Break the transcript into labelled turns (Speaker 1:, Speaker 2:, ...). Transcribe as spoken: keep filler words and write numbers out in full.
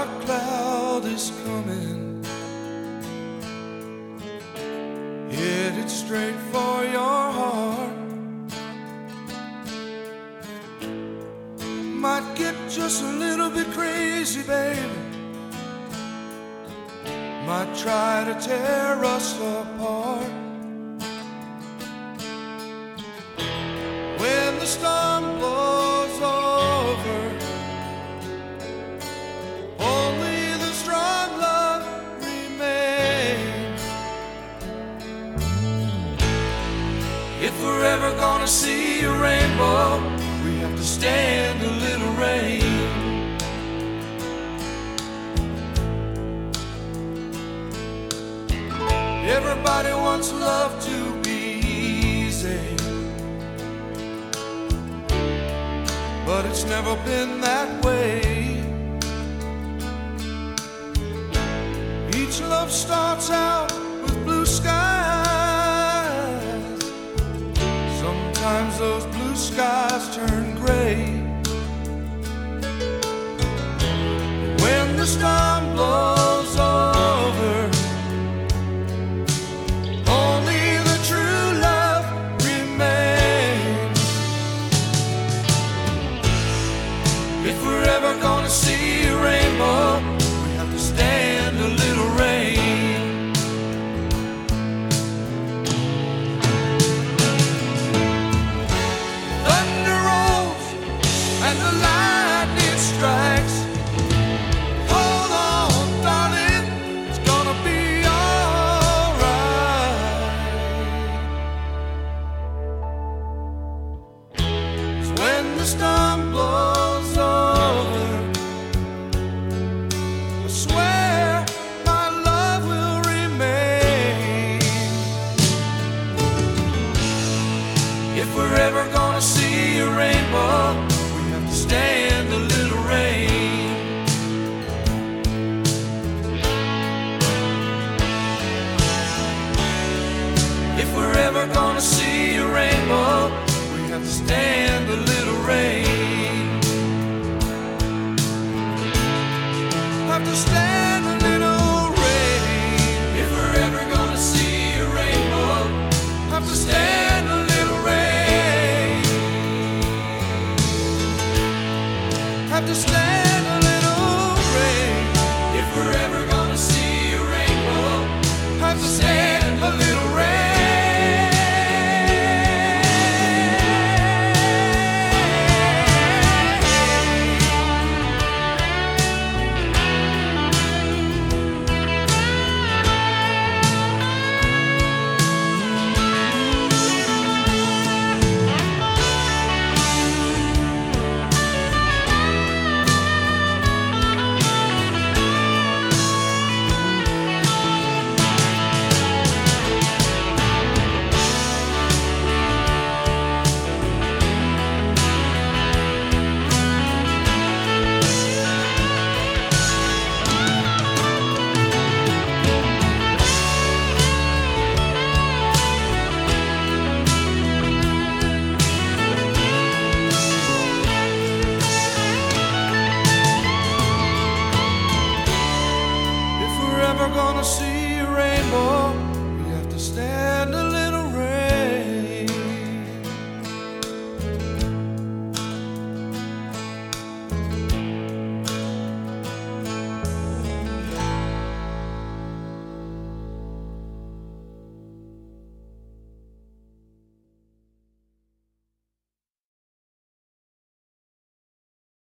Speaker 1: dark cloud is coming, headed straight for your heart. Might get just a little bit crazy, baby. Might try to tear us apart. When the storm blows over, only the strong love remains. If we're ever gonna see a rainbow, we have to stand a little rain. Everybody wants love to be easy, but it's never been that way. Each love starts out with blue skies. Sometimes those blue skies turn gray. When the storm blows over, only the true love remains. If we're ever gonna see a rainbow, we have to stand a little rain. Thunder rolls and the lightning strikes. Hold on, darling, it's gonna be alright. 'Cause when the storm blows over, I swear my love will remain. If we're ever gonna see a rainbow, we have to stand a little rain. If we're ever gonna see a rainbow, we have to stand a little rain. Have to stand a little rain. If we're ever gonna see a rainbow, have to stand a little rain. Have to stand a little rain. If we're ever gonna see a rainbow, have to stand a little rain. If we're ever gonna see a rainbow, we have to stand a little